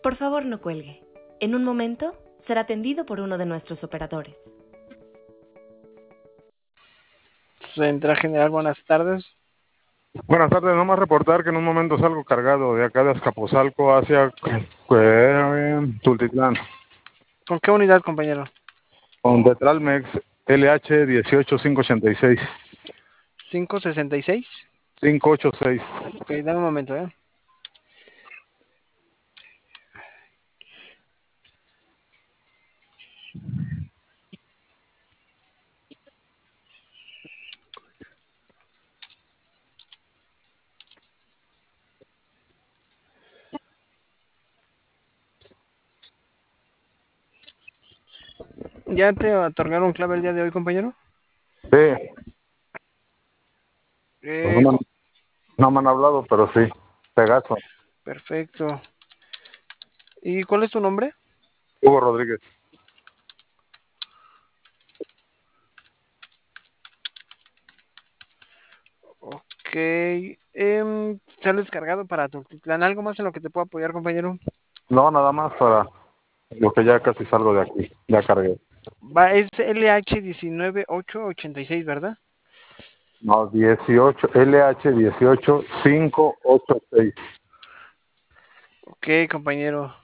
Por favor, no cuelgue. En un momento será atendido por uno de nuestros operadores. Central General, buenas tardes. Buenas tardes, nomás reportar que en un momento salgo cargado de acá de Azcapotzalco hacia Tultitlán. ¿Con qué unidad, compañero? Con Detralmex LH 18586. 566. 586. Ok, dame un momento, ¿Ya te otorgaron clave el día de hoy, compañero? Sí, pues Eh, co- no me han hablado, pero sí. Pegaso. Perfecto. ¿Y cuál es tu nombre? Hugo Rodríguez. Ok. Sales cargado para Tultitlán. ¿Algo más en lo que te puedo apoyar, compañero? No, nada más para lo que ya casi salgo de aquí. Ya cargué. Es LH 19886, ¿verdad? No, 18, LH 18586. Ok, compañero.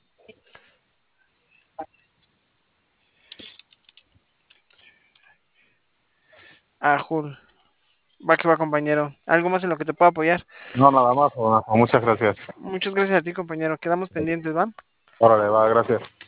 Jul. Va que va, compañero. ¿Algo más en lo que te puedo apoyar? No, nada más. Muchas gracias. Muchas gracias a ti, compañero. Quedamos pendientes, ¿va? Órale, va, gracias.